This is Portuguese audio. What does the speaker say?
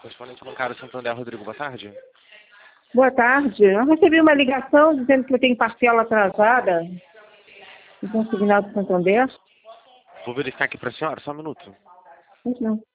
Correspondente bancário Santander, Rodrigo, boa tarde. Boa tarde. Eu recebi uma ligação dizendo que eu tenho parcela atrasada no Consignado Santander. Vou verificar aqui para a senhora, só um minuto. Pois não.